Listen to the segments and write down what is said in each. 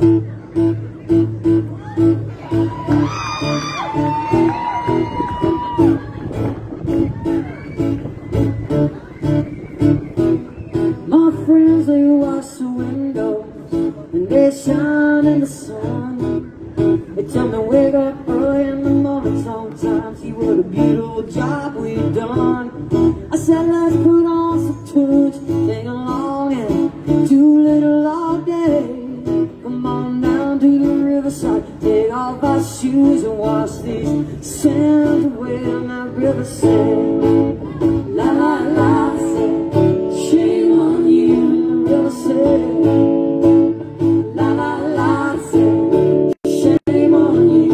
My friends, they wash the windows and they shine in the sun. They tell me wake up early in the morning. Sometimes see what a beautiful job we've done. I said let's put on some tunes, sing along and do a little all day. Come on down to the riverside, take off our shoes and wash these sands away on that riverside. La la la, shame on you, the riverside. La la la, shame on you.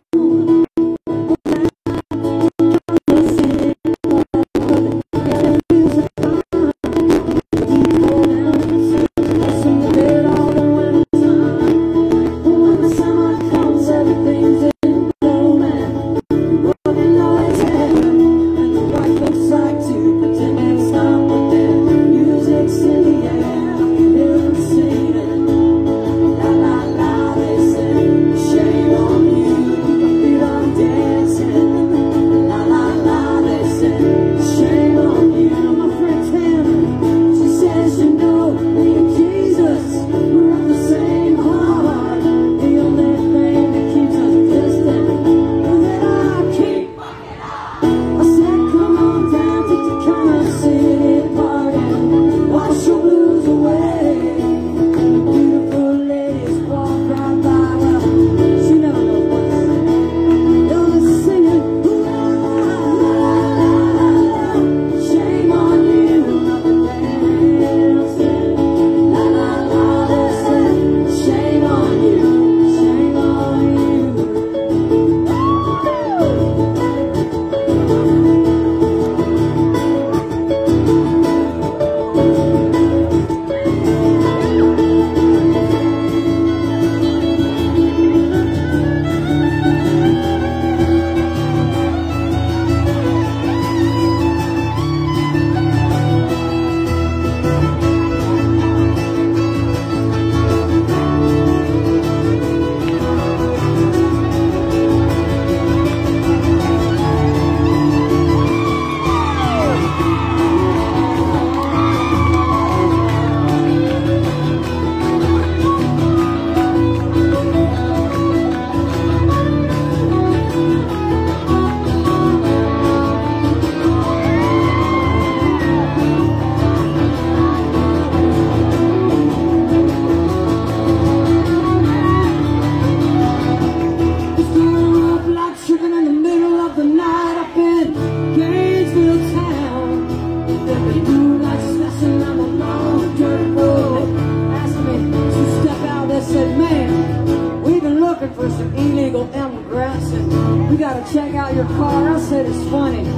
For some illegal immigrants, and we gotta check out your car. I said it's funny,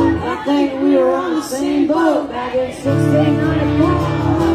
I think we were on the same boat back in 1694.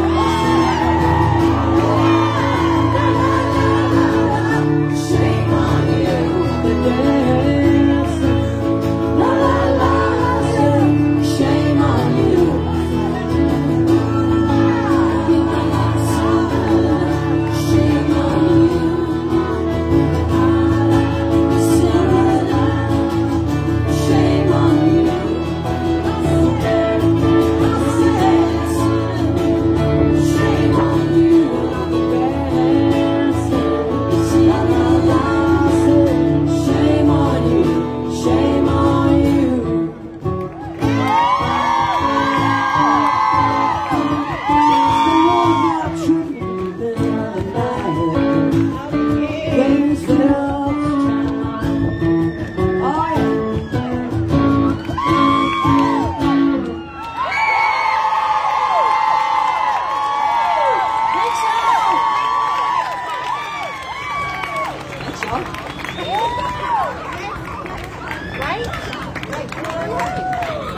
Right?